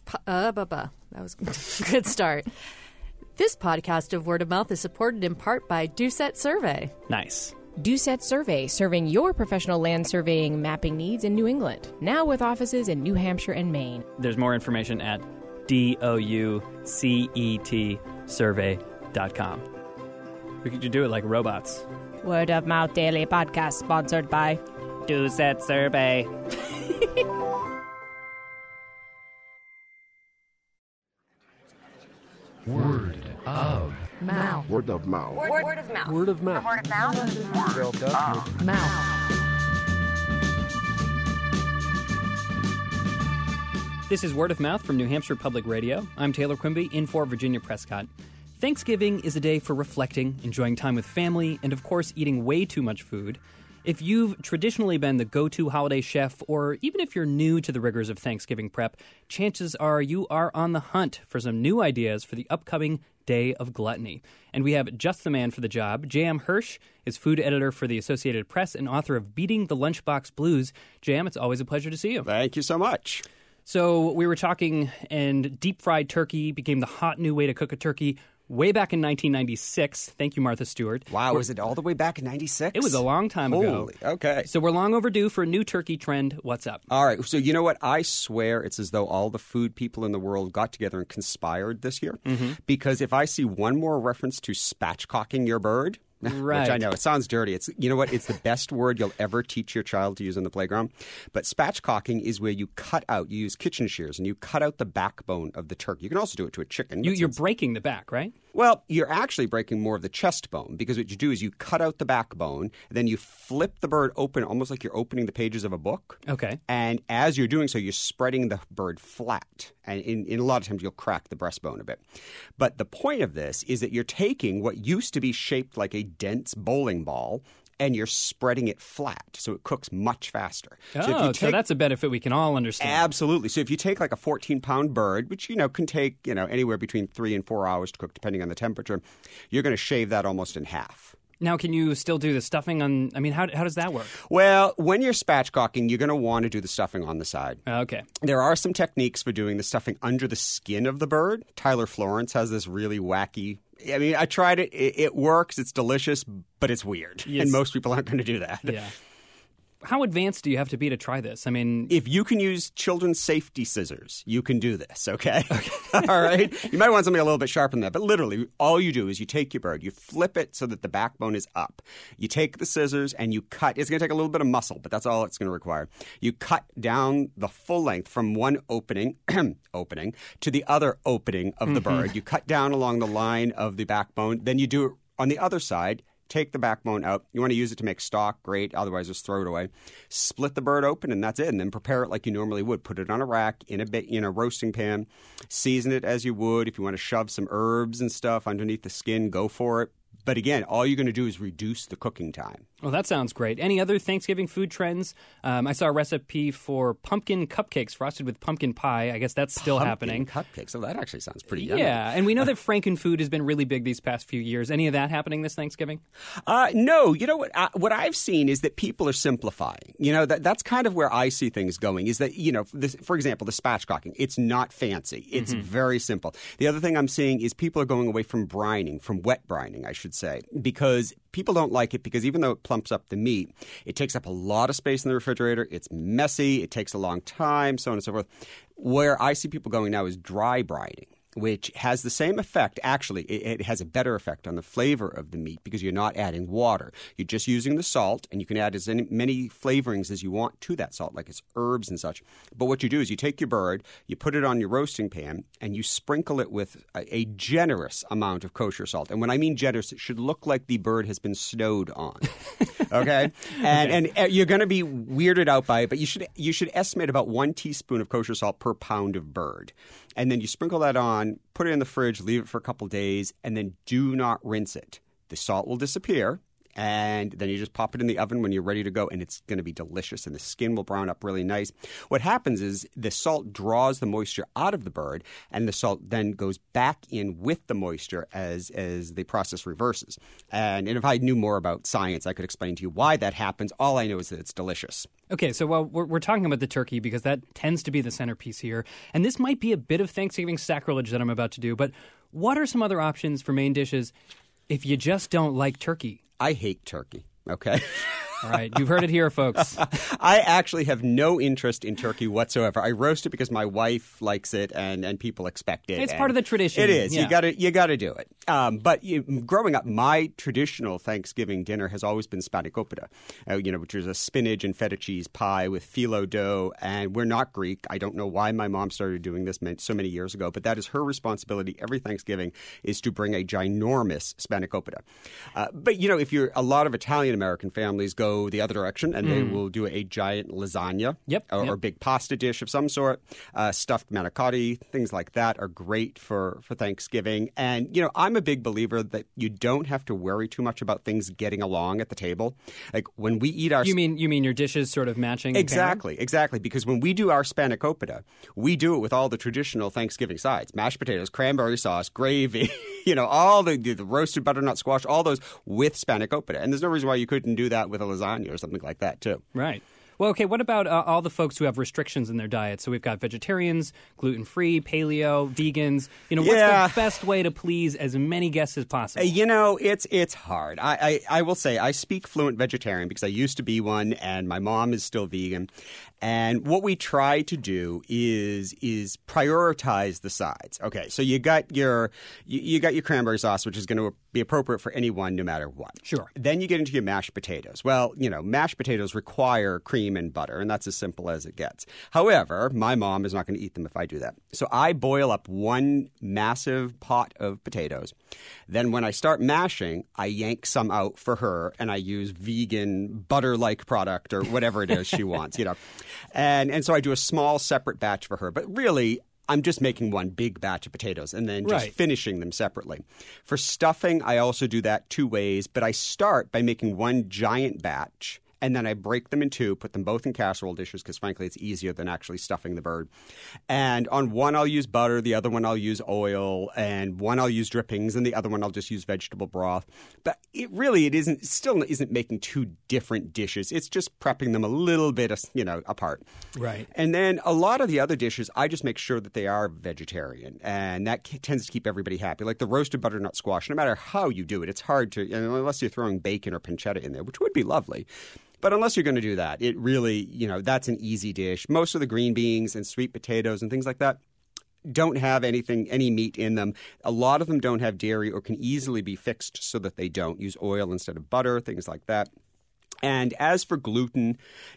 That was a good start. This podcast of Word of Mouth is supported in part by Doucette Survey. Nice. Doucette Survey, serving your professional land surveying mapping needs in New England. Now with offices in New Hampshire and Maine. There's more information at DOUCET survey.com. We could do it like robots. Word of Mouth Daily Podcast sponsored by Doucette Survey. Word of Mouth. Word of mouth. Word of mouth. Word of mouth. Word of mouth. Word of Mouth. This is Word of Mouth from New Hampshire Public Radio. I'm Taylor Quimby, in for Virginia Prescott. Thanksgiving is a day for reflecting, enjoying time with family, and of course eating way too much food. If you've traditionally been the go-to holiday chef, or even if you're new to the rigors of Thanksgiving prep, chances are you are on the hunt for some new ideas for the upcoming Day of Gluttony. And we have just the man for the job. J.M. Hirsch is food editor for the Associated Press and author of Beating the Lunchbox Blues. J.M., it's always a pleasure to see you. Thank you so much. So we were talking, and deep-fried turkey became the hot new way to cook a turkey way back in 1996. Thank you, Martha Stewart. Wow, was it all the way back in 96? It was a long time ago. Holy, okay. So we're long overdue for a new turkey trend. What's up? All right, so you know what? I swear it's as though all the food people in the world got together and conspired this year. Mm-hmm. Because if I see one more reference to spatchcocking your bird... Right. Which I know, it sounds dirty. It's, you know what? It's the best word you'll ever teach your child to use on the playground. But spatchcocking is where you use kitchen shears, and you cut out the backbone of the turkey. You can also do it to a chicken. You're breaking the back, right? Well, you're actually breaking more of the chest bone, because what you do is you cut out the backbone, and then you flip the bird open almost like you're opening the pages of a book. Okay. And as you're doing so, you're spreading the bird flat. And in a lot of times, you'll crack the breastbone a bit. But the point of this is that you're taking what used to be shaped like a dense bowling ball, and you're spreading it flat, so it cooks much faster. So that's a benefit we can all understand. Absolutely. So if you take like a 14-pound bird, which, can take, anywhere between 3 and 4 hours to cook, depending on the temperature, you're going to shave that almost in half. Now, can you still do the stuffing on... I mean, how does that work? Well, when you're spatchcocking, you're going to want to do the stuffing on the side. Okay. There are some techniques for doing the stuffing under the skin of the bird. Tyler Florence has this really wacky... I mean, I tried it. It works. It's delicious, but it's weird. Yes. And most people aren't going to do that. Yeah. How advanced do you have to be to try this? I mean... If you can use children's safety scissors, you can do this, okay? All right? You might want something a little bit sharper than that, but literally, all you do is you take your bird, you flip it so that the backbone is up. You take the scissors and you cut. It's going to take a little bit of muscle, but that's all it's going to require. You cut down the full length from one opening to the other opening of the bird. You cut down along the line of the backbone. Then you do it on the other side. Take the backbone out. You want to use it to make stock, great. Otherwise, just throw it away. Split the bird open, and that's it. And then prepare it like you normally would. Put it on a rack in a roasting pan. Season it as you would. If you want to shove some herbs and stuff underneath the skin, go for it. But again, all you're going to do is reduce the cooking time. Well, that sounds great. Any other Thanksgiving food trends? I saw a recipe for pumpkin cupcakes frosted with pumpkin pie. I guess that's still happening. Cupcakes. Oh, that actually sounds pretty yummy. Yeah, and we know that Frankenfood has been really big these past few years. Any of that happening this Thanksgiving? No. You know what? What I've seen is that people are simplifying. That's kind of where I see things going. Is that for example, the spatchcocking. It's not fancy. It's very simple. The other thing I'm seeing is people are going away from brining, from wet brining, I should say, because people don't like it because even though it plumps up the meat, it takes up a lot of space in the refrigerator. It's messy. It takes a long time, so on and so forth. Where I see people going now is dry brining, which has the same effect. Actually, it has a better effect on the flavor of the meat because you're not adding water. You're just using the salt, and you can add as many flavorings as you want to that salt, like it's herbs and such. But what you do is you take your bird, you put it on your roasting pan, and you sprinkle it with a generous amount of kosher salt. And when I mean generous, it should look like the bird has been snowed on. Okay? And you're going to be weirded out by it, but you should estimate about 1 teaspoon of kosher salt per pound of bird. And then you sprinkle that on, put it in the fridge, leave it for a couple days, and then do not rinse it. The salt will disappear. And then you just pop it in the oven when you're ready to go, and it's going to be delicious, and the skin will brown up really nice. What happens is the salt draws the moisture out of the bird, and the salt then goes back in with the moisture as the process reverses. And if I knew more about science, I could explain to you why that happens. All I know is that it's delicious. Okay, so we're talking about the turkey because that tends to be the centerpiece here. And this might be a bit of Thanksgiving sacrilege that I'm about to do, but what are some other options for main dishes if you just don't like turkey? I hate turkey, okay? All right, you've heard it here, folks. I actually have no interest in turkey whatsoever. I roast it because my wife likes it and people expect it. It's part of the tradition. It is. Yeah. You got to do it. But growing up, my traditional Thanksgiving dinner has always been spanakopita, which is a spinach and feta cheese pie with phyllo dough. And we're not Greek. I don't know why my mom started doing this so many years ago, but that is her responsibility every Thanksgiving is to bring a ginormous spanakopita. But, if you're a lot of Italian-American families go the other direction, and they will do a giant lasagna or big pasta dish of some sort. Stuffed manicotti, things like that are great for Thanksgiving. And, I'm a big believer that you don't have to worry too much about things getting along at the table. Like when we eat our... You mean your dishes sort of matching? Exactly. Because when we do our spanakopita, we do it with all the traditional Thanksgiving sides. Mashed potatoes, cranberry sauce, gravy, all the roasted butternut squash, all those with spanakopita. And there's no reason why you couldn't do that with a lasagna or something like that, too. Right. Well, okay, what about all the folks who have restrictions in their diet? So we've got vegetarians, gluten-free, paleo, vegans. What's the best way to please as many guests as possible? It's hard. I will say I speak fluent vegetarian because I used to be one, and my mom is still vegan. And what we try to do is prioritize the sides. Okay, so you got your cranberry sauce, which is going to be appropriate for anyone no matter what. Sure. Then you get into your mashed potatoes. Well, mashed potatoes require cream and butter, and that's as simple as it gets. However, my mom is not going to eat them if I do that. So I boil up one massive pot of potatoes. Then when I start mashing, I yank some out for her, and I use vegan butter-like product or whatever it is she wants, And so I do a small separate batch for her. But really, I'm just making one big batch of potatoes and then just finishing them separately. For stuffing, I also do that two ways, but I start by making one giant batch. And then I break them in two, put them both in casserole dishes because, frankly, it's easier than actually stuffing the bird. And on one, I'll use butter. The other one, I'll use oil. And one, I'll use drippings. And the other one, I'll just use vegetable broth. But it still isn't making two different dishes. It's just prepping them a little bit, apart. Right. And then a lot of the other dishes, I just make sure that they are vegetarian. And that tends to keep everybody happy. Like the roasted butternut squash, no matter how you do it, it's hard to, unless you're throwing bacon or pancetta in there, which would be lovely. But unless you're going to do that, it really, that's an easy dish. Most of the green beans and sweet potatoes and things like that don't have any meat in them. A lot of them don't have dairy or can easily be fixed so that they don't. Use oil instead of butter, things like that. And as for gluten,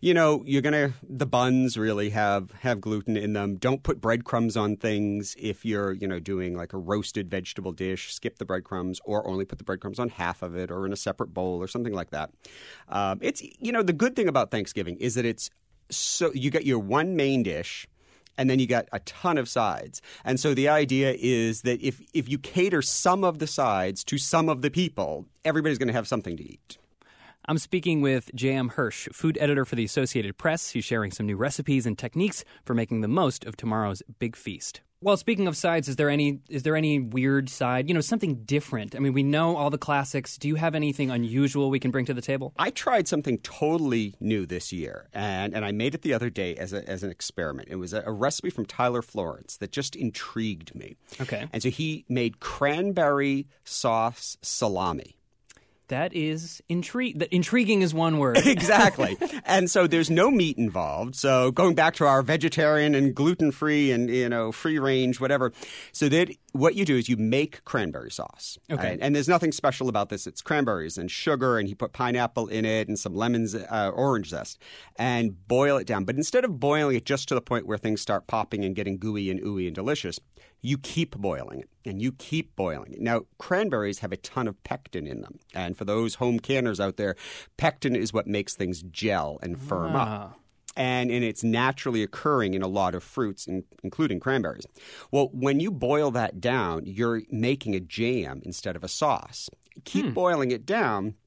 the buns really have gluten in them. Don't put breadcrumbs on things if you're, doing like a roasted vegetable dish. Skip the breadcrumbs or only put the breadcrumbs on half of it or in a separate bowl or something like that. It's, the good thing about Thanksgiving is that you get your one main dish and then you got a ton of sides. And so the idea is that if you cater some of the sides to some of the people, everybody's going to have something to eat. I'm speaking with J.M. Hirsch, food editor for the Associated Press. He's sharing some new recipes and techniques for making the most of tomorrow's big feast. Well, speaking of sides, is there any weird side, something different? I mean, we know all the classics. Do you have anything unusual we can bring to the table? I tried something totally new this year, and I made it the other day as an experiment. It was a recipe from Tyler Florence that just intrigued me. Okay. And so he made cranberry sauce salami. That is intriguing is one word. Exactly. And so there's no meat involved. So going back to our vegetarian and gluten-free and, free range, whatever. So that what you do is you make cranberry sauce. Okay. Right? And there's nothing special about this. It's cranberries and sugar, and he put pineapple in it and some lemons, orange zest, and boil it down. But instead of boiling it just to the point where things start popping and getting gooey and ooey and delicious, you keep boiling it, and you keep boiling it. Now, cranberries have a ton of pectin in them. And for those home canners out there, pectin is what makes things gel and firm up. And it's naturally occurring in a lot of fruits, including cranberries. Well, when you boil that down, you're making a jam instead of a sauce. Keep boiling it down.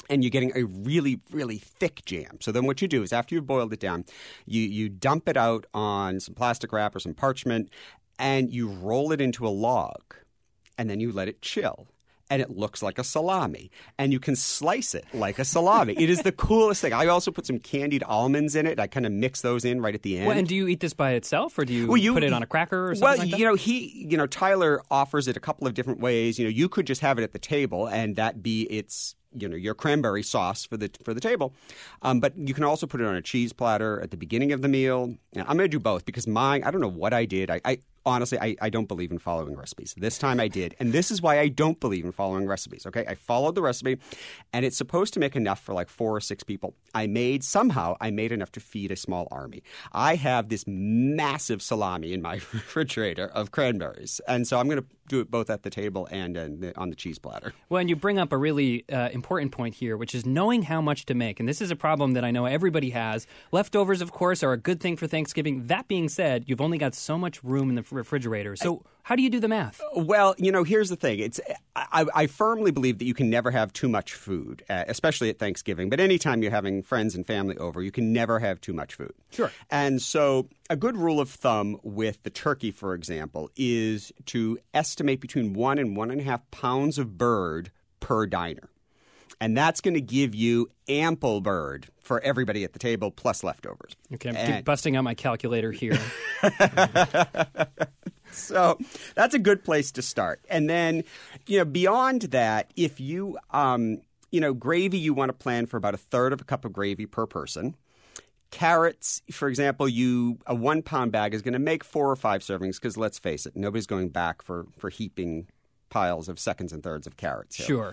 and you're getting a really, really thick jam. So then what you do is after you've boiled it down, you dump it out on some plastic wrap or some parchment, and you roll it into a log, and then you let it chill. And it looks like a salami. And you can slice it like a salami. It is the coolest thing. I also put some candied almonds in it. I kind of mix those in right at the end. Well, and do you eat this by itself, or do you put it on a cracker or something like that? Tyler offers it a couple of different ways. You could just have it at the table, and that be its your cranberry sauce for the table. But you can also put it on a cheese platter at the beginning of the meal. I'm going to do both because I don't know what I did. Honestly, I don't believe in following recipes. This time I did. And this is why I don't believe in following recipes, okay? I followed the recipe, and it's supposed to make enough for like 4 or 6 people. I made enough to feed a small army. I have this massive salami in my refrigerator of cranberries. And so I'm going to do it both at the table and on the cheese platter. Well, and you bring up a really important point here, which is knowing how much to make. And this is a problem that I know everybody has. Leftovers, of course, are a good thing for Thanksgiving. That being said, you've only got so much room in the refrigerator. So how do you do the math? Well, here's the thing. I firmly believe that you can never have too much food, especially at Thanksgiving. But anytime you're having friends and family over, you can never have too much food. Sure. And so a good rule of thumb with the turkey, for example, is to estimate between 1 and 1.5 pounds of bird per diner. And that's going to give you ample bird for everybody at the table plus leftovers. Okay, I'm busting out my calculator here. So that's a good place to start. And then, beyond that, if you, gravy, you want to plan for about 1/3 of a cup of gravy per person. Carrots, for example, a 1 pound bag is going to make 4 or 5 servings because let's face it, nobody's going back for heaping piles of seconds and thirds of carrots. Sure.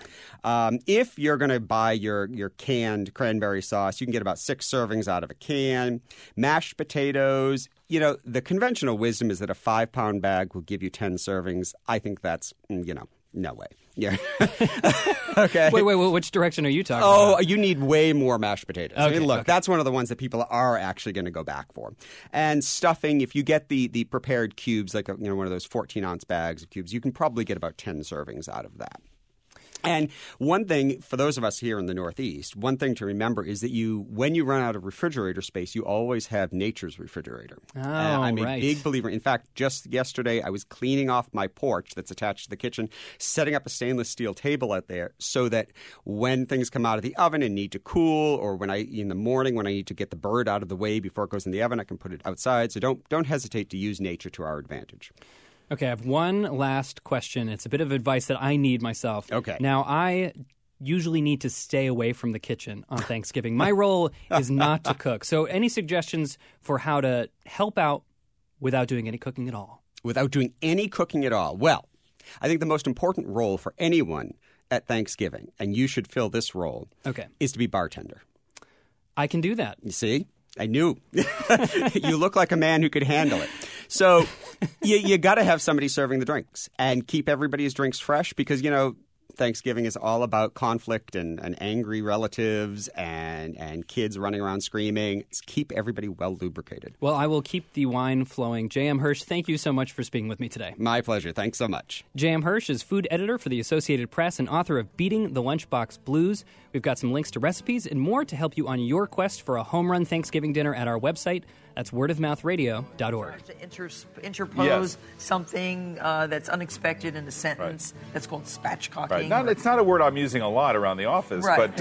If you're going to buy your canned cranberry sauce, you can get about 6 servings out of a can. Mashed potatoes, the conventional wisdom is that a 5-pound bag will give you 10 servings. I think that's, no way. Yeah. Okay. Wait, which direction are you talking about? Oh, you need way more mashed potatoes. Okay, Look, that's one of the ones that people are actually going to go back for. And stuffing, if you get the prepared cubes, like one of those 14-ounce bags of cubes, you can probably get about 10 servings out of that. And one thing, for those of us here in the Northeast, one thing to remember is that when you run out of refrigerator space, you always have nature's refrigerator. I'm a big believer. In fact, just yesterday, I was cleaning off my porch that's attached to the kitchen, setting up a stainless steel table out there so that when things come out of the oven and need to cool, or in the morning when I need to get the bird out of the way before it goes in the oven, I can put it outside. So don't hesitate to use nature to our advantage. Okay, I have one last question. It's a bit of advice that I need myself. Okay. Now, I usually need to stay away from the kitchen on Thanksgiving. My role is not to cook. So any suggestions for how to help out without doing any cooking at all? Without doing any cooking at all? Well, I think the most important role for anyone at Thanksgiving, and you should fill this role, is to be bartender. I can do that. You see? I knew. You look like a man who could handle it. So you got to have somebody serving the drinks and keep everybody's drinks fresh because, Thanksgiving is all about conflict and angry relatives and kids running around screaming. It's keep everybody well lubricated. Well, I will keep the wine flowing. J.M. Hirsch, thank you so much for speaking with me today. My pleasure. Thanks so much. J.M. Hirsch is food editor for the Associated Press and author of Beating the Lunchbox Blues. We've got some links to recipes and more to help you on your quest for a home run Thanksgiving dinner at our website. That's wordofmouthradio.org. To interpose something that's unexpected in a sentence. That's called spatchcocking. Right. It's not a word I'm using a lot around the office, but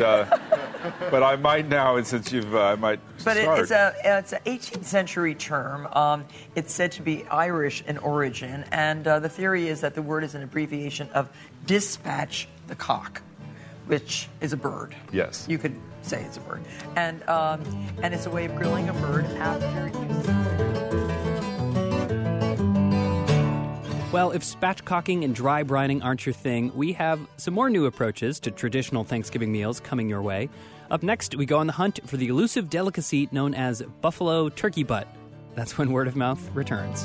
I might now since I might But start. It's an 18th century term. It's said to be Irish in origin, and the theory is that the word is an abbreviation of dispatch the cock, which is a bird. Yes. You could say it's a bird. And it's a way of grilling a bird after you... Well, if spatchcocking and dry brining aren't your thing, we have some more new approaches to traditional Thanksgiving meals coming your way. Up next, we go on the hunt for the elusive delicacy known as buffalo turkey butt. That's when Word of Mouth returns.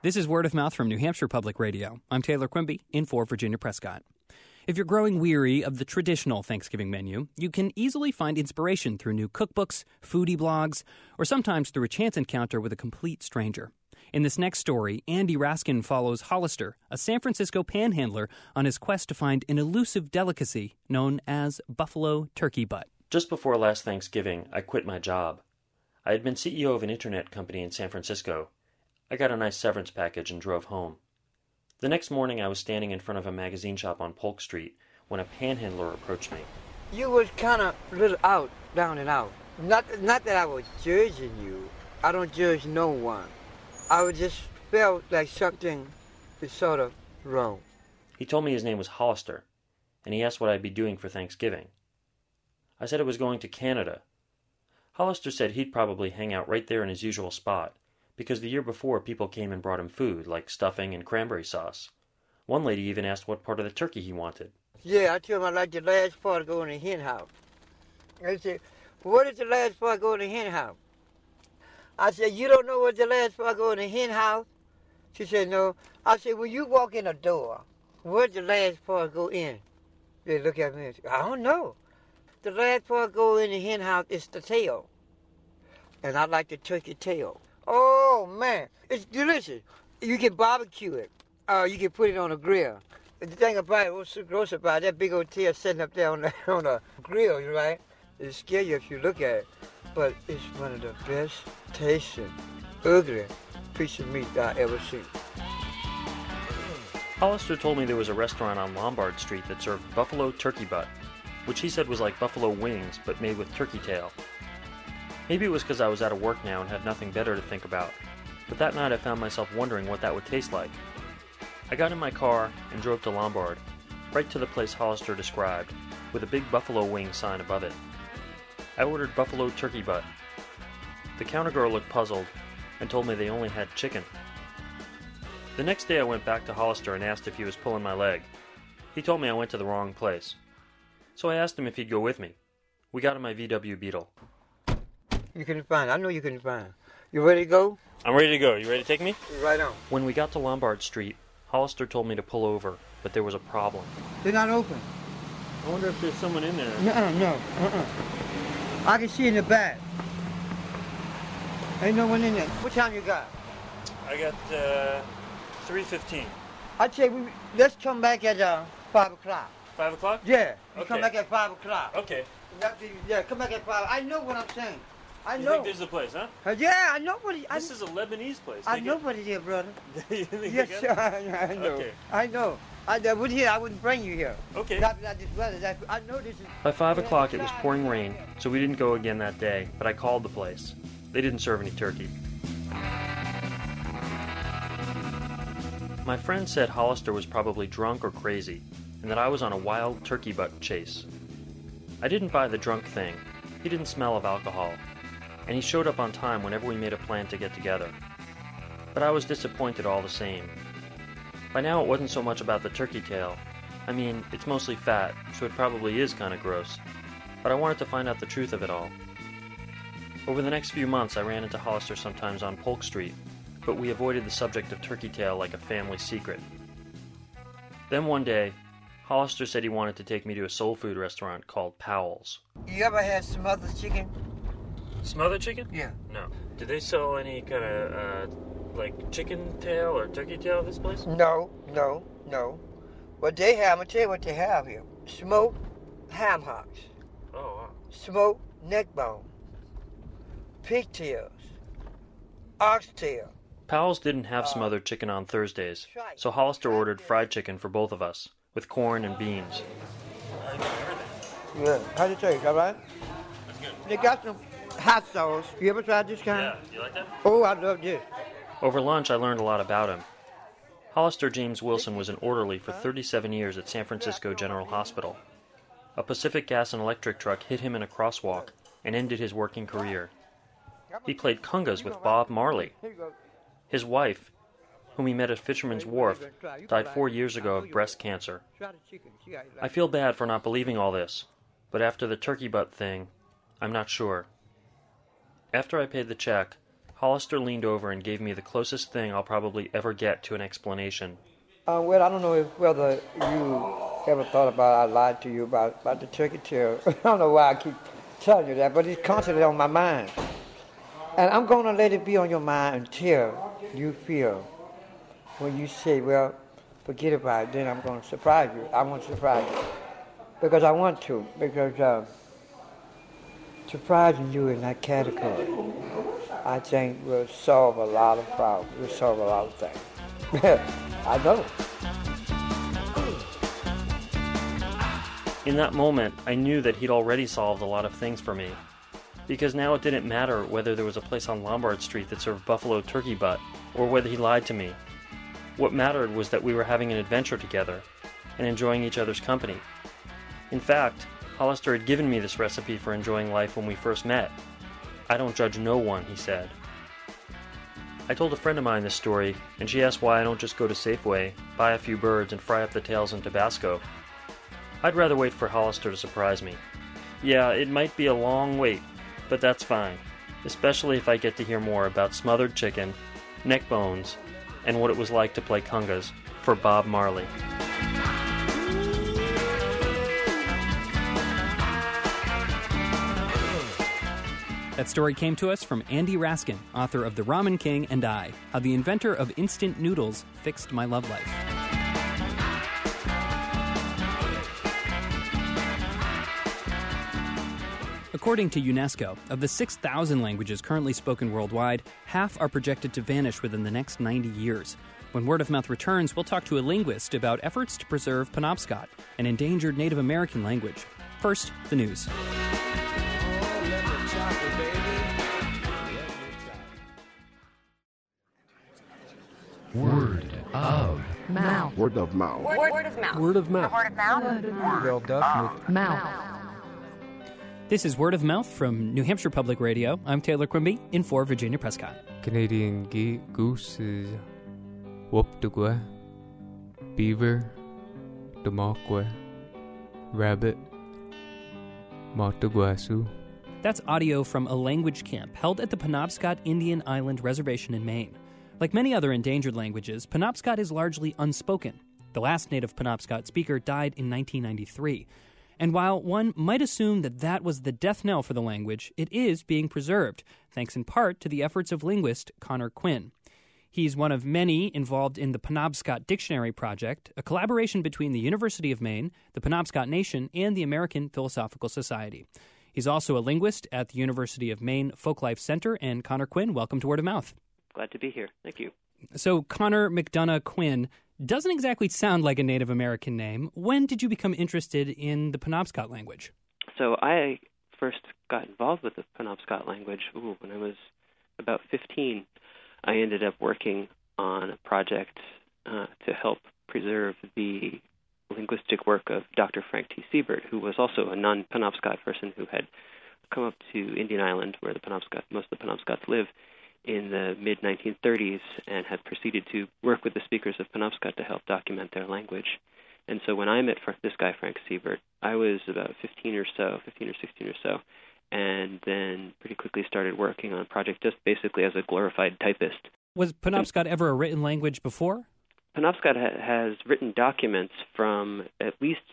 This is Word of Mouth from New Hampshire Public Radio. I'm Taylor Quimby, in for Virginia Prescott. If you're growing weary of the traditional Thanksgiving menu, you can easily find inspiration through new cookbooks, foodie blogs, or sometimes through a chance encounter with a complete stranger. In this next story, Andy Raskin follows Hollister, a San Francisco panhandler, on his quest to find an elusive delicacy known as buffalo turkey butt. Just before last Thanksgiving, I quit my job. I had been CEO of an internet company in San Francisco. I got a nice severance package and drove home. The next morning I was standing in front of a magazine shop on Polk Street when a panhandler approached me. You was kind of a little out, down and out. Not that I was judging you. I don't judge no one. I just felt like something is sort of wrong. He told me his name was Hollister, and he asked what I'd be doing for Thanksgiving. I said I was going to Canada. Hollister said he'd probably hang out right there in his usual spot, because the year before people came and brought him food, like stuffing and cranberry sauce. One lady even asked what part of the turkey he wanted. Yeah, I told him I like the last part to go in the hen house. I said, what is the last part go in the hen house? I said, you don't know what the last part go in the hen house? She said, no. I said, when you walk in a door, where's the last part go in? They look at me and say, I don't know. The last part go in the hen house is the tail. And I like the turkey tail. Oh, man, it's delicious. You can barbecue it. You can put it on a grill. The thing about it, what's so gross about it, that big old tail sitting up there on a grill, right? It'll scare you if you look at it. But it's one of the best tasting, ugly piece of meat I ever seen. Hollister told me there was a restaurant on Lombard Street that served buffalo turkey butt, which he said was like buffalo wings but made with turkey tail. Maybe it was because I was out of work now and had nothing better to think about, but that night I found myself wondering what that would taste like. I got in my car and drove to Lombard, right to the place Hollister described, with a big buffalo wing sign above it. I ordered buffalo turkey butt. The counter girl looked puzzled and told me they only had chicken. The next day I went back to Hollister and asked if he was pulling my leg. He told me I went to the wrong place. So I asked him if he'd go with me. We got in my VW Beetle. You couldn't find it. I know you couldn't find it. You ready to go? I'm ready to go. You ready to take me? Right on. When we got to Lombard Street, Hollister told me to pull over, but there was a problem. They're not open. I wonder if there's someone in there. No. I can see in the back. Ain't no one in there. What time you got? I got 3:15. I tell you, let's come back at 5 o'clock. 5 o'clock? Yeah, you Okay. come back at 5 o'clock. Okay. Yeah, come back at 5. I know what I'm saying. I You know. think this is the place, huh? Yeah, I know what it is. This is a Lebanese place. I know what it is, brother. You think Yes, you sir. got I know. Okay. I know. I would here. I wouldn't bring you here. Okay. Not this weather. I know this is. By 5 o'clock, it was pouring rain, so we didn't go again that day, but I called the place. They didn't serve any turkey. My friend said Hollister was probably drunk or crazy, and that I was on a wild turkey butt chase. I didn't buy the drunk thing. He didn't smell of alcohol, and he showed up on time whenever we made a plan to get together. But I was disappointed all the same. By now it wasn't so much about the turkey tail. I mean, it's mostly fat, so it probably is kind of gross. But I wanted to find out the truth of it all. Over the next few months I ran into Hollister sometimes on Polk Street, but we avoided the subject of turkey tail like a family secret. Then one day, Hollister said he wanted to take me to a soul food restaurant called Powell's. You ever had smothered chicken? Smothered chicken? Yeah. No. Do they sell any kind of, like chicken tail or turkey tail at this place? No. What they have, I'm gonna tell you what they have here: smoked ham hocks, Oh, wow. smoked neck bone, pigtails, oxtail. Powell's didn't have smothered chicken on Thursdays, so Hollister ordered fried chicken for both of us, with corn and beans. Yeah, how'd it taste? All right. They got some hot sauce. You ever tried this kind? You like that? Oh, I love this. Over lunch, I learned a lot about him. Hollister James Wilson was an orderly for 37 years at San Francisco General Hospital. A Pacific Gas and Electric truck hit him in a crosswalk and ended his working career. He played congas with Bob Marley. His wife, whom he met at Fisherman's Wharf, died 4 years ago of breast cancer. I feel bad for not believing all this, but after the turkey butt thing, I'm not sure. After I paid the check, Hollister leaned over and gave me the closest thing I'll probably ever get to an explanation. Well, I don't know whether you ever thought about I lied to you about the turkey tail. I don't know why I keep telling you that, but it's constantly on my mind. And I'm going to let it be on your mind until you feel when you say, well, forget about it, then I'm going to surprise you. I want to surprise you. Because I want to. Because surprising you in that category, I think will solve a lot of problems. Will solve a lot of things. I know. In that moment, I knew that he'd already solved a lot of things for me. Because now it didn't matter whether there was a place on Lombard Street that served buffalo turkey butt, or whether he lied to me. What mattered was that we were having an adventure together, and enjoying each other's company. In fact, Hollister had given me this recipe for enjoying life when we first met. "I don't judge no one," he said. I told a friend of mine this story, and she asked why I don't just go to Safeway, buy a few birds, and fry up the tails in Tabasco. I'd rather wait for Hollister to surprise me. Yeah, it might be a long wait, but that's fine, especially if I get to hear more about smothered chicken, neck bones, and what it was like to play congas for Bob Marley. That story came to us from Andy Raskin, author of The Ramen King and I, How the Inventor of Instant Noodles Fixed My Love Life. According to UNESCO, of the 6,000 languages currently spoken worldwide, half are projected to vanish within the next 90 years. When Word of Mouth returns, we'll talk to a linguist about efforts to preserve Penobscot, an endangered Native American language. First, the news. Word of mouth. Word of mouth. Word of mouth. Word of mouth. Word of mouth. Word of Mouth. This is Word of Mouth from New Hampshire Public Radio. I'm Taylor Quimby, in for Virginia Prescott. Canadian goose is whoop-de-gwe, beaver, damokwe, rabbit, matagwasu. That's audio from a language camp held at the Penobscot Indian Island Reservation in Maine. Like many other endangered languages, Penobscot is largely unspoken. The last native Penobscot speaker died in 1993. And while one might assume that that was the death knell for the language, it is being preserved, thanks in part to the efforts of linguist Connor Quinn. He's one of many involved in the Penobscot Dictionary Project, a collaboration between the University of Maine, the Penobscot Nation, and the American Philosophical Society. He's also a linguist at the University of Maine Folklife Center. And Connor Quinn, welcome to Word of Mouth. Glad to be here. Thank you. So Connor McDonough Quinn doesn't exactly sound like a Native American name. When did you become interested in the Penobscot language? So I first got involved with the Penobscot language when I was about 15. I ended up working on a project to help preserve the linguistic work of Dr. Frank T. Siebert, who was also a non-Penobscot person who had come up to Indian Island, where most of the Penobscots live, in the mid-1930s, and had proceeded to work with the speakers of Penobscot to help document their language. And so when I met this guy, Frank Siebert, I was about 15 or 16 or so, and then pretty quickly started working on a project just basically as a glorified typist. Was Penobscot ever a written language before? Penobscot has written documents from at least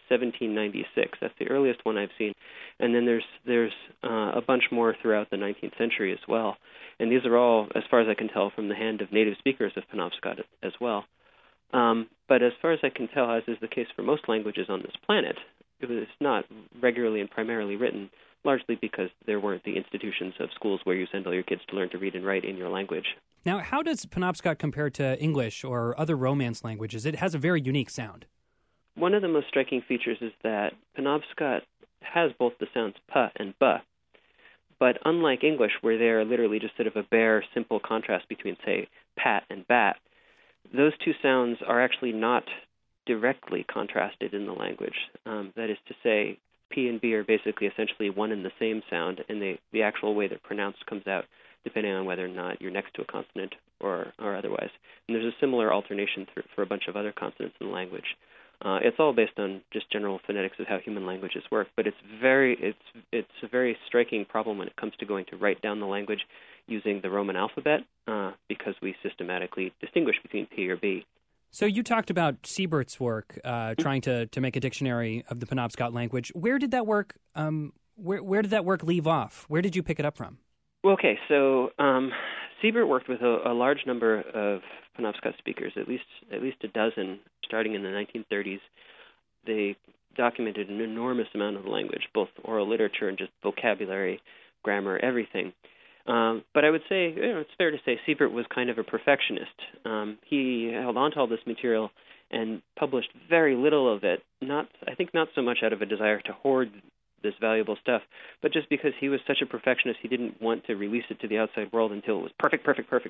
1796. That's the earliest one I've seen. And then there's a bunch more throughout the 19th century as well. And these are all, as far as I can tell, from the hand of native speakers of Penobscot as well. But as far as I can tell, as is the case for most languages on this planet, it was not regularly and primarily written, largely because there weren't the institutions of schools where you send all your kids to learn to read and write in your language. Now, how does Penobscot compare to English or other Romance languages? It has a very unique sound. One of the most striking features is that Penobscot has both the sounds pa and ba. But unlike English, where they are literally just sort of a bare, simple contrast between, say, pat and bat, those two sounds are actually not directly contrasted in the language. That is to say, P and B are basically essentially one and the same sound, and the actual way they're pronounced comes out depending on whether or not you're next to a consonant or otherwise. And there's a similar alternation for a bunch of other consonants in the language. It's all based on just general phonetics of how human languages work, but it's a very striking problem when it comes to going to write down the language. using the Roman alphabet because we systematically distinguish between P or B. So you talked about Siebert's work trying to make a dictionary of the Penobscot language. Where did that work? Where did that work leave off? Where did you pick it up from? Well, okay, so Siebert worked with a large number of Penobscot speakers, at least a dozen, starting in the 1930s. They documented an enormous amount of the language, both oral literature and just vocabulary, grammar, everything. But I would say, it's fair to say Siebert was kind of a perfectionist. He held on to all this material and published very little of it, I think not so much out of a desire to hoard this valuable stuff, but just because he was such a perfectionist, he didn't want to release it to the outside world until it was perfect.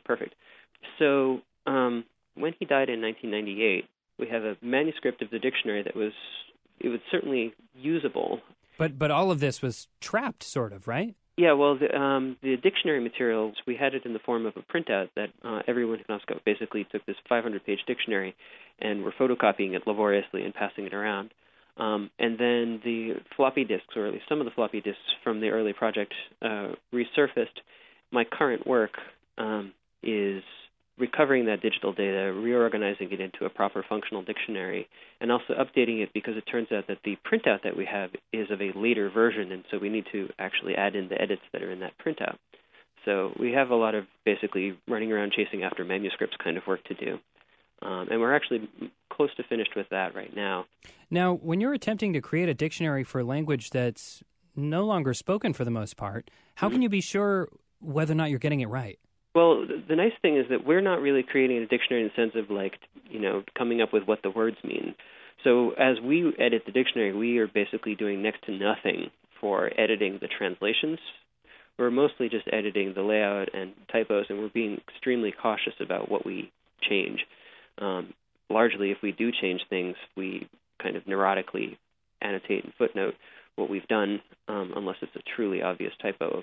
So when he died in 1998, we have a manuscript of the dictionary it was certainly usable. But all of this was trapped, sort of, right? Yeah, well, the dictionary materials, we had it in the form of a printout that everyone in Penobscot basically took this 500-page dictionary and were photocopying it laboriously and passing it around. And then the floppy disks, or at least some of the floppy disks from the early project, resurfaced. My current work is recovering that digital data, reorganizing it into a proper functional dictionary, and also updating it because it turns out that the printout that we have is of a later version, and so we need to actually add in the edits that are in that printout. So we have a lot of basically running around chasing after manuscripts kind of work to do. And we're actually close to finished with that right now. Now, when you're attempting to create a dictionary for a language that's no longer spoken for the most part, how can you be sure whether or not you're getting it right? Well, the nice thing is that we're not really creating a dictionary in the sense of coming up with what the words mean. So as we edit the dictionary, we are basically doing next to nothing for editing the translations. We're mostly just editing the layout and typos, and we're being extremely cautious about what we change. Largely, if we do change things, we kind of neurotically annotate and footnote what we've done, unless it's a truly obvious typo.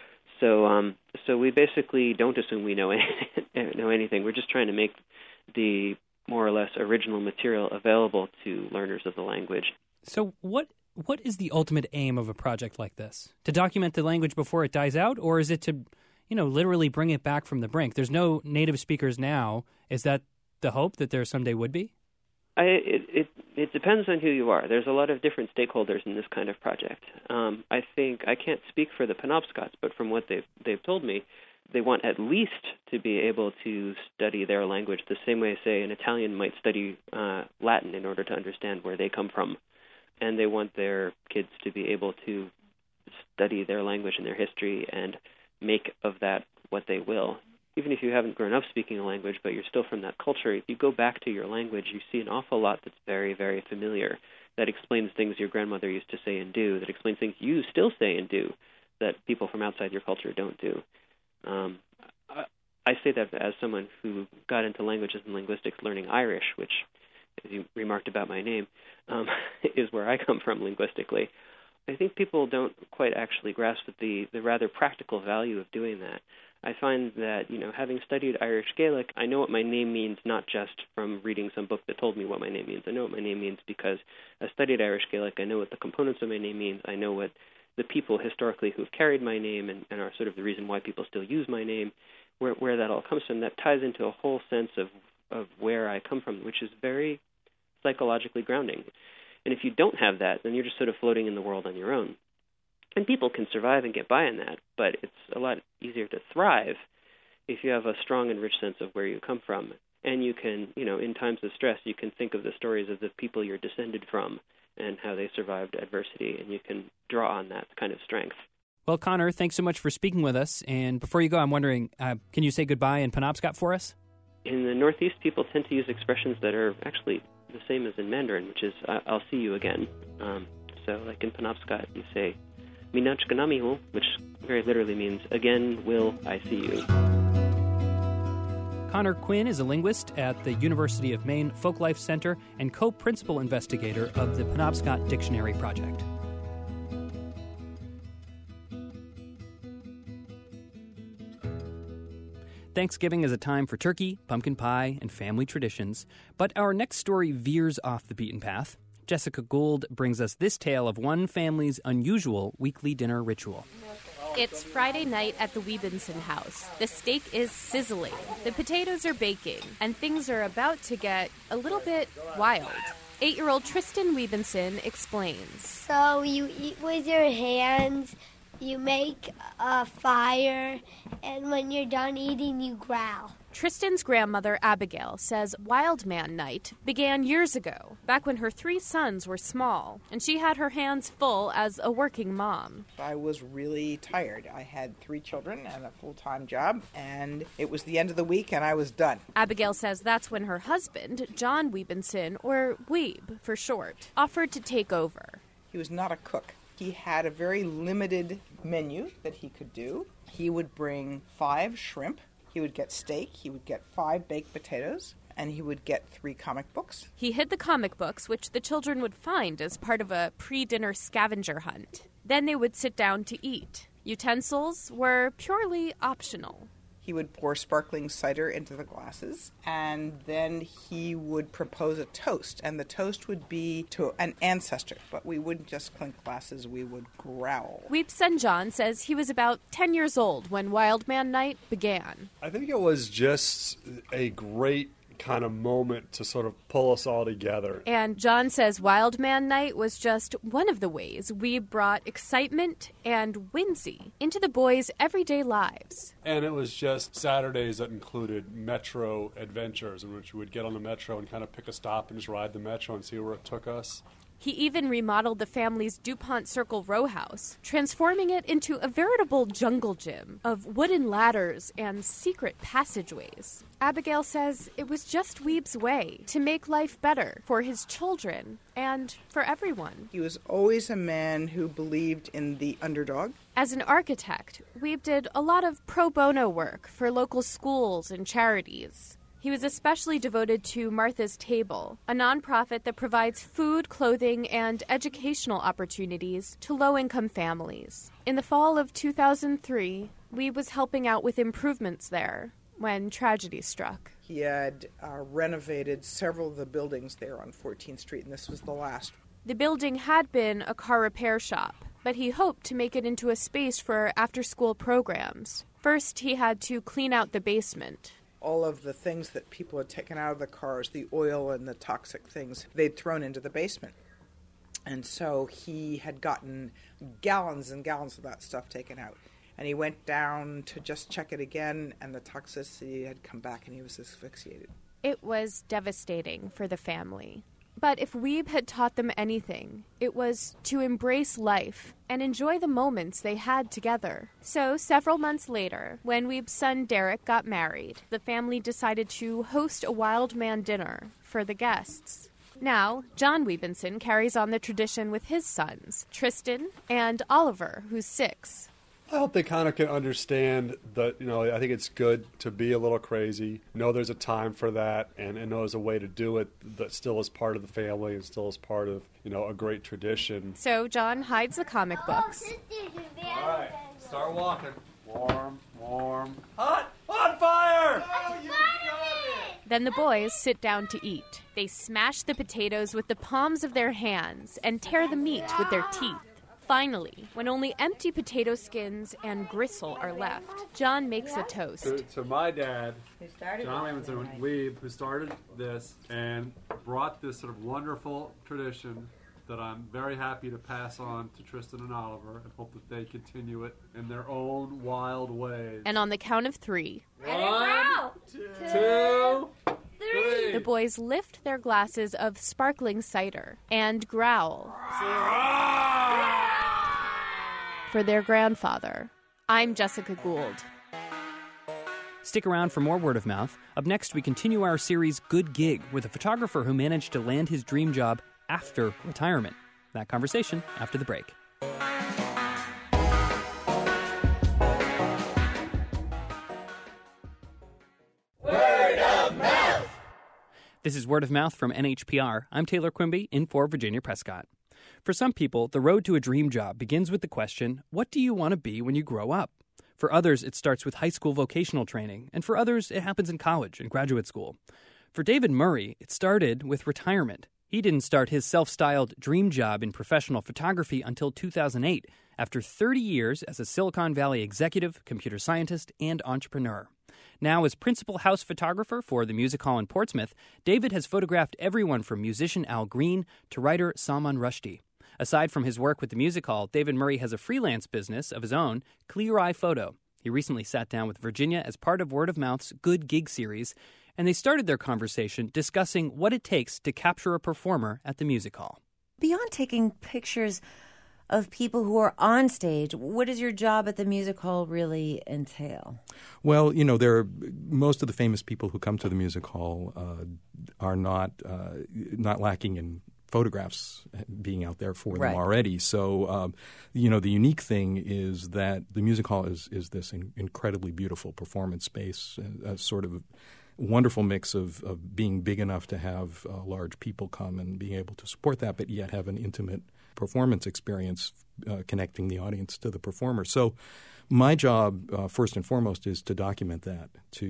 So we basically don't assume we know anything. We're just trying to make the more or less original material available to learners of the language. So what is the ultimate aim of a project like this? To document the language before it dies out, or is it to, literally bring it back from the brink? There's no native speakers now. Is that the hope that there someday would be? It depends on who you are. There's a lot of different stakeholders in this kind of project. I think I can't speak for the Penobscots, but from what they've told me, they want at least to be able to study their language the same way, say, an Italian might study Latin in order to understand where they come from. And they want their kids to be able to study their language and their history and make of that what they will. Even if you haven't grown up speaking a language, but you're still from that culture, if you go back to your language, you see an awful lot that's very, very familiar, that explains things your grandmother used to say and do, that explains things you still say and do that people from outside your culture don't do. I say that as someone who got into languages and linguistics learning Irish, which, as you remarked about my name, is where I come from linguistically. I think people don't quite actually grasp the rather practical value of doing that. I find that, having studied Irish Gaelic, I know what my name means not just from reading some book that told me what my name means. I know what my name means because I studied Irish Gaelic. I know what the components of my name means. I know what the people historically who've carried my name and are sort of the reason why people still use my name, where that all comes from. That ties into a whole sense of where I come from, which is very psychologically grounding. And if you don't have that, then you're just sort of floating in the world on your own. And people can survive and get by in that, but it's a lot easier to thrive if you have a strong and rich sense of where you come from. And you can, in times of stress, you can think of the stories of the people you're descended from and how they survived adversity, and you can draw on that kind of strength. Well, Connor, thanks so much for speaking with us. And before you go, I'm wondering, can you say goodbye in Penobscot for us? In the Northeast, people tend to use expressions that are actually the same as in Mandarin, which is, I'll see you again. So like in Penobscot, you say, Minach ganamihu, which very literally means, again will I see you. Connor Quinn is a linguist at the University of Maine Folklife Center and co-principal investigator of the Penobscot Dictionary Project. Thanksgiving is a time for turkey, pumpkin pie, and family traditions, but our next story veers off the beaten path. Jessica Gould brings us this tale of one family's unusual weekly dinner ritual. It's Friday night at the Wiebinson house. The steak is sizzling, the potatoes are baking, and things are about to get a little bit wild. 8-year-old Tristan Wiebinson explains. So you eat with your hands, you make a fire, and when you're done eating, you growl. Tristan's grandmother, Abigail, says Wild Man Night began years ago, back when her 3 sons were small, and she had her hands full as a working mom. I was really tired. I had 3 children and a full-time job, and it was the end of the week, and I was done. Abigail says that's when her husband, John Wiebinson, or Wieb for short, offered to take over. He was not a cook. He had a very limited menu that he could do. He would bring 5 shrimp. He would get steak, he would get 5 baked potatoes, and he would get 3 comic books. He hid the comic books, which the children would find as part of a pre-dinner scavenger hunt. Then they would sit down to eat. Utensils were purely optional. He would pour sparkling cider into the glasses, and then he would propose a toast, and the toast would be to an ancestor, but we wouldn't just clink glasses, we would growl. Wieb's son John says he was about 10 years old when Wild Man Night began. I think it was just a great kind of moment to sort of pull us all together. And John says Wild Man Night was just one of the ways we brought excitement and whimsy into the boys' everyday lives. And it was just Saturdays that included metro adventures in which we would get on the metro and kind of pick a stop and just ride the metro and see where it took us. He even remodeled the family's DuPont Circle row house, transforming it into a veritable jungle gym of wooden ladders and secret passageways. Abigail says it was just Wieb's way to make life better for his children and for everyone. He was always a man who believed in the underdog. As an architect, Wieb did a lot of pro bono work for local schools and charities. He was especially devoted to Martha's Table, a nonprofit that provides food, clothing, and educational opportunities to low-income families. In the fall of 2003, Wieb was helping out with improvements there when tragedy struck. He had renovated several of the buildings there on 14th Street, and this was the last. The building had been a car repair shop, but he hoped to make it into a space for after-school programs. First, he had to clean out the basement. All of the things that people had taken out of the cars, the oil and the toxic things, they'd thrown into the basement. And so he had gotten gallons and gallons of that stuff taken out. And he went down to just check it again, and the toxicity had come back, and he was asphyxiated. It was devastating for the family. But if Wieb had taught them anything, it was to embrace life and enjoy the moments they had together. So several months later, when Wieb's son Derek got married, the family decided to host a Wild Man dinner for the guests. Now, John Wiebinson carries on the tradition with his sons, Tristan and Oliver, who's 6. I hope they kind of can understand that, I think it's good to be a little crazy, know there's a time for that, and know there's a way to do it that still is part of the family and still is part of, a great tradition. So John hides the comic books. All right, start walking. Warm, warm. Hot, on fire! Oh, you got it! Then the boys sit down to eat. They smash the potatoes with the palms of their hands and tear the meat with their teeth. Finally, when only empty potato skins and gristle are left, John makes a toast. To my dad, John Wiebinson, Wieb, who started this and brought this sort of wonderful tradition that I'm very happy to pass on to Tristan and Oliver and hope that they continue it in their own wild ways. And on the count of 3, 1, 2, 3. The boys lift their glasses of sparkling cider and growl for their grandfather. I'm Jessica Gould. Stick around for more Word of Mouth. Up next, we continue our series Good Gig with a photographer who managed to land his dream job after retirement. That conversation after the break. Word of Mouth! This is Word of Mouth from NHPR. I'm Taylor Quimby, in for Virginia Prescott. For some people, the road to a dream job begins with the question, what do you want to be when you grow up? For others, it starts with high school vocational training, and for others, it happens in college and graduate school. For David Murray, it started with retirement. He didn't start his self-styled dream job in professional photography until 2008, after 30 years as a Silicon Valley executive, computer scientist, and entrepreneur. Now, as principal house photographer for the Music Hall in Portsmouth, David has photographed everyone from musician Al Green to writer Salman Rushdie. Aside from his work with the Music Hall, David Murray has a freelance business of his own, Clear Eye Photo. He recently sat down with Virginia as part of Word of Mouth's Good Gig series, and they started their conversation discussing what it takes to capture a performer at the Music Hall. Beyond taking pictures of people who are on stage, what does your job at the Music Hall really entail? Well, there are most of the famous people who come to the Music Hall are not lacking in photographs being out there for them already. So, the unique thing is that the Music Hall is this incredibly beautiful performance space, a sort of wonderful mix of being big enough to have large people come and being able to support that, but yet have an intimate performance experience connecting the audience to the performer. So my job, first and foremost, is to document that.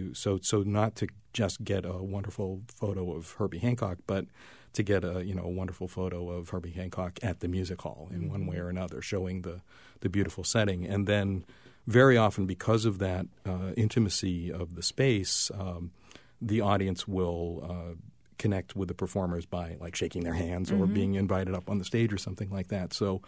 So not to just get a wonderful photo of Herbie Hancock, but to get a wonderful photo of Herbie Hancock at the Music Hall in one way or another, showing the beautiful setting. And then very often, because of that intimacy of the space, the audience will connect with the performers by like shaking their hands or being invited up on the stage or something like that. So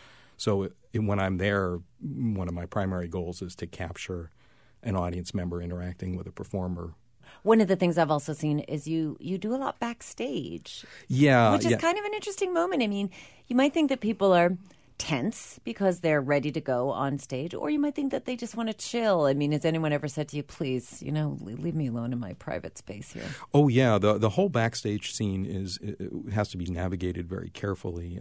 when I'm there, one of my primary goals is to capture an audience member interacting with a performer. One of the things I've also seen is you do a lot backstage. Yeah. Which is kind of an interesting moment. I mean, you might think that people are tense because they're ready to go on stage, or you might think that they just want to chill. I mean, has anyone ever said to you, please, leave me alone in my private space here? Oh, yeah. The whole backstage scene has to be navigated very carefully.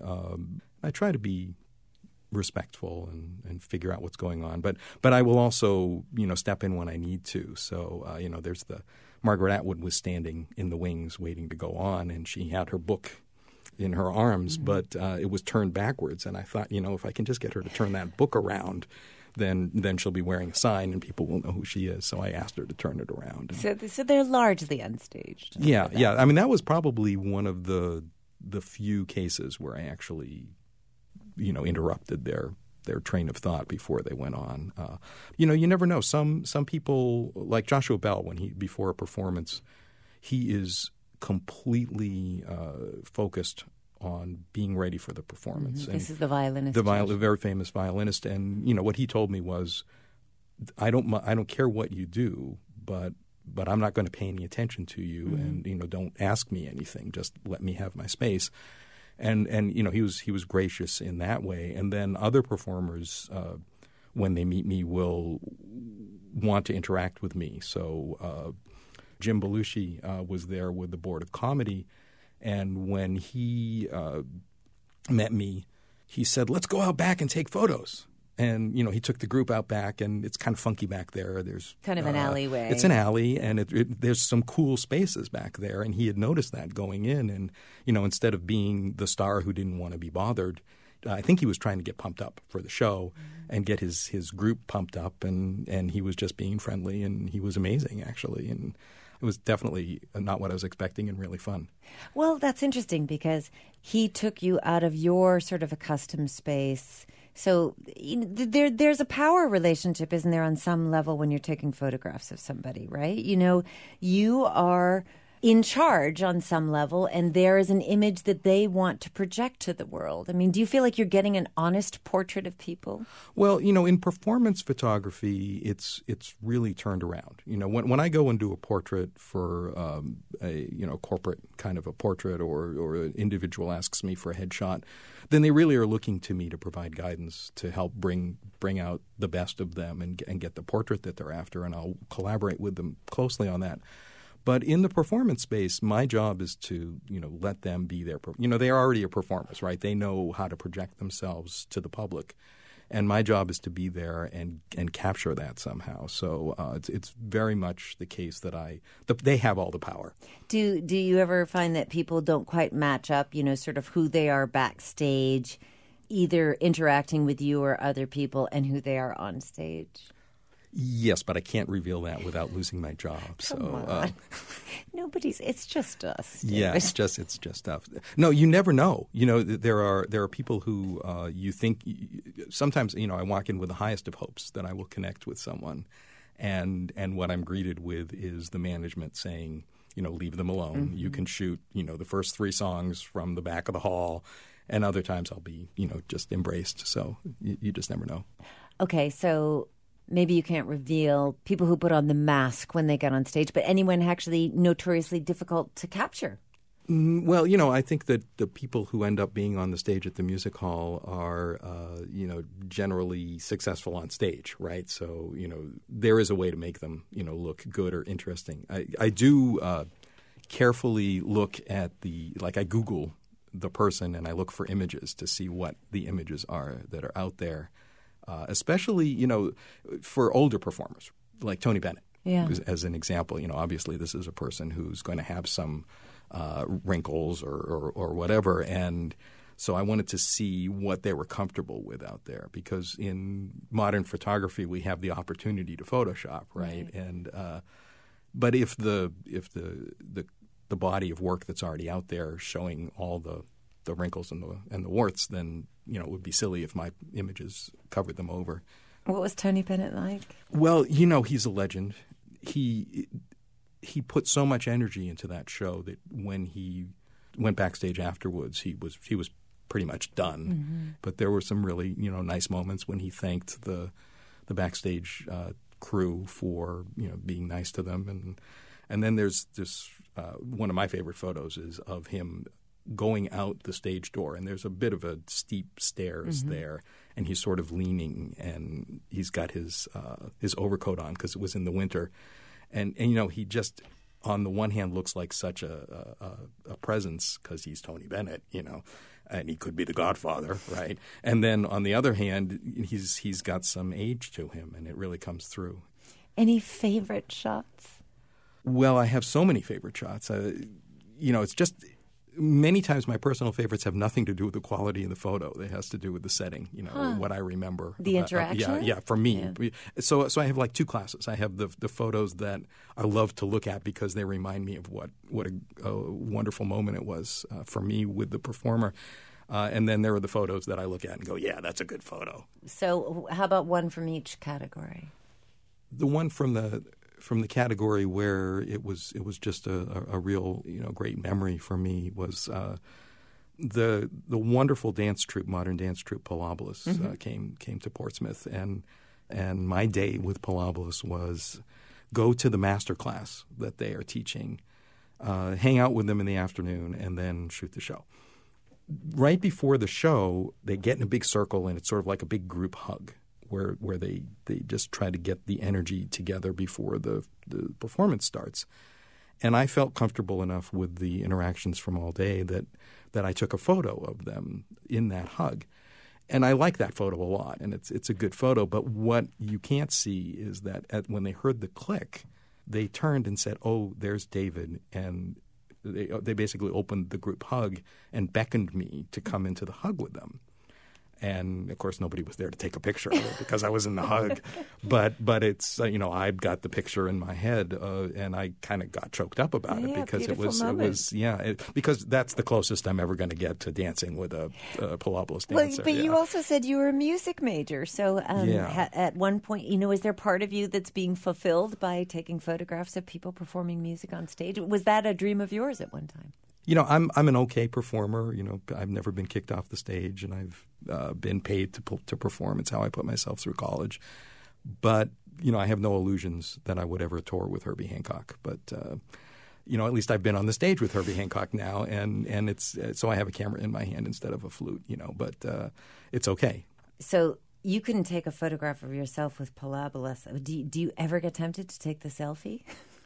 I try to be respectful and figure out what's going on. But I will also, step in when I need to. So, there's Margaret Atwood was standing in the wings waiting to go on, and she had her book in her arms, but it was turned backwards. And I thought, if I can just get her to turn that book around, then she'll be wearing a sign and people will know who she is. So I asked her to turn it around. So they're largely unstaged. Yeah. I mean, that was probably one of the few cases where I actually, interrupted their train of thought before they went on. You never know. Some people, like Joshua Bell, before a performance, he is completely focused on being ready for the performance. This is the violinist. The very famous violinist. And, what he told me was, I don't care what you do, but I'm not going to pay any attention to you and, don't ask me anything. Just let me have my space. And he was gracious in that way. And then other performers, when they meet me, will want to interact with me. So Jim Belushi was there with the Board of Comedy, and when he met me, he said, "Let's go out back and take photos." And he took the group out back, and it's kind of funky back there. There's kind of an alleyway. It's an alley, and there's some cool spaces back there. And he had noticed that going in, and instead of being the star who didn't want to be bothered, I think he was trying to get pumped up for the show and get his group pumped up, and he was just being friendly, and he was amazing actually, and it was definitely not what I was expecting and really fun. Well, that's interesting because he took you out of your sort of accustomed space. So there's a power relationship, isn't there, on some level when you're taking photographs of somebody, right? You are in charge on some level, and there is an image that they want to project to the world. I mean, do you feel like you're getting an honest portrait of people? Well, in performance photography, it's really turned around. When I go and do a portrait for a corporate kind of a portrait, or an individual asks me for a headshot, then they really are looking to me to provide guidance to help bring out the best of them and get the portrait that they're after, and I'll collaborate with them closely on that. But in the performance space, my job is to, let them be their, they're already a performers, right? They know how to project themselves to the public. And my job is to be there and capture that somehow. So it's very much the case that they have all the power. Do you ever find that people don't quite match up, sort of who they are backstage, either interacting with you or other people, and who they are on stage? Yes, but I can't reveal that without losing my job. Come on. No, It's just us. Yeah, it's just us. No, you never know. There are people who you think. Sometimes I walk in with the highest of hopes that I will connect with someone, and what I'm greeted with is the management saying, leave them alone. Mm-hmm. You can shoot the first 3 songs from the back of the hall, and other times I'll be just embraced. So you just never know. Okay, so. Maybe you can't reveal people who put on the mask when they get on stage, but anyone actually notoriously difficult to capture. Well, I think that the people who end up being on the stage at the music hall are, generally successful on stage, right? So, there is a way to make them, look good or interesting. I do carefully look at I Google the person and I look for images to see what the images are that are out there. Especially, for older performers like Tony Bennett, as an example. Obviously this is a person who's going to have some wrinkles or whatever, and so I wanted to see what they were comfortable with out there, because in modern photography we have the opportunity to Photoshop, right? And but if the body of work that's already out there showing all the wrinkles and the warts, then it would be silly if my images covered them over. What was Tony Bennett like? Well, he's a legend. He put so much energy into that show that when he went backstage afterwards, he was pretty much done. Mm-hmm. But there were some really nice moments when he thanked the backstage crew for being nice to them, and then there's this one of my favorite photos is of him going out the stage door, and there's a bit of a steep stairs there, and he's sort of leaning, and he's got his overcoat on because it was in the winter, and he just on the one hand looks like such a presence because he's Tony Bennett, and he could be the Godfather, right? And then on the other hand, he's got some age to him, and it really comes through. Any favorite shots? Well, I have so many favorite shots. It's just. Many times my personal favorites have nothing to do with the quality of the photo. It has to do with the setting, what I remember. The interaction? Yeah, for me. Yeah. So I have 2 classes. I have the photos that I love to look at because they remind me of what a wonderful moment it was for me with the performer. And then there are the photos that I look at and go, yeah, that's a good photo. So how about one from each category? The one from the category where it was just a real great memory for me was the wonderful modern dance troupe Pilobolus came to Portsmouth, and my day with Pilobolus was go to the master class that they are teaching, hang out with them in the afternoon, and then shoot the show. Right before the show, they get in a big circle, and it's sort of like a big group hug. Where they just try to get the energy together before the performance starts. And I felt comfortable enough with the interactions from all day that I took a photo of them in that hug. And I like that photo a lot, and it's a good photo. But what you can't see is that when they heard the click, they turned and said, "Oh, there's David," and they basically opened the group hug and beckoned me to come into the hug with them. And, of course, nobody was there to take a picture of it because I was in the hug. But it's, I've got the picture in my head, and I kind of got choked up about it because because that's the closest I'm ever going to get to dancing with a Pilobolus dancer. But you also said you were a music major. So at one point, is there part of you that's being fulfilled by taking photographs of people performing music on stage? Was that a dream of yours at one time? I'm an okay performer. I've never been kicked off the stage, and I've been paid to perform. It's how I put myself through college. But I have no illusions that I would ever tour with Herbie Hancock. But at least I've been on the stage with Herbie Hancock now, and it's so I have a camera in my hand instead of a flute. But it's okay. So you couldn't take a photograph of yourself with Pilobolus. Do you ever get tempted to take the selfie?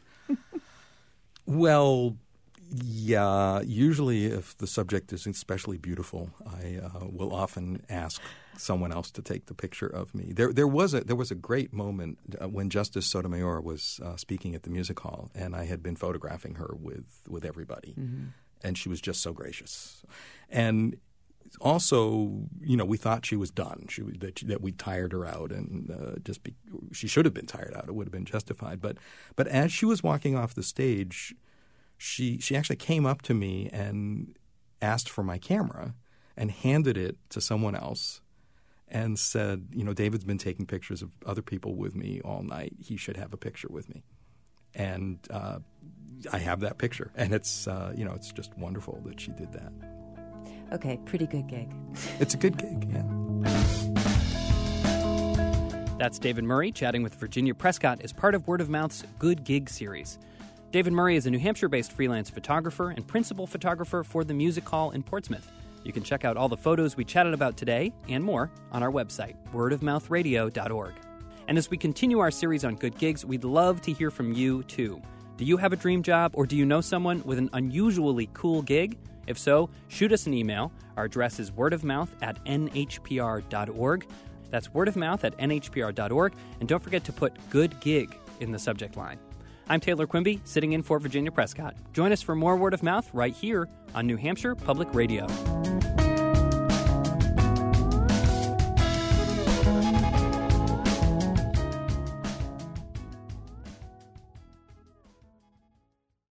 Well. Yeah, usually if the subject is especially beautiful, I will often ask someone else to take the picture of me. There was a great moment when Justice Sotomayor was speaking at the music hall, and I had been photographing her with everybody, and she was just so gracious. And also, we thought she was done. That we tired her out, and she should have been tired out. It would have been justified. But as she was walking off the stage, she actually came up to me and asked for my camera and handed it to someone else and said, David's been taking pictures of other people with me all night. He should have a picture with me. And I have that picture. And it's, it's just wonderful that she did that. Okay, pretty good gig. It's a good gig, yeah. That's David Murray chatting with Virginia Prescott as part of Word of Mouth's Good Gig series. David Murray is a New Hampshire-based freelance photographer and principal photographer for the Music Hall in Portsmouth. You can check out all the photos we chatted about today and more on our website, wordofmouthradio.org. And as we continue our series on good gigs, we'd love to hear from you, too. Do you have a dream job, or do you know someone with an unusually cool gig? If so, shoot us an email. Our address is wordofmouth@nhpr.org. That's wordofmouth@nhpr.org. And don't forget to put good gig in the subject line. I'm Taylor Quimby, sitting in for Virginia Prescott. Join us for more Word of Mouth right here on New Hampshire Public Radio.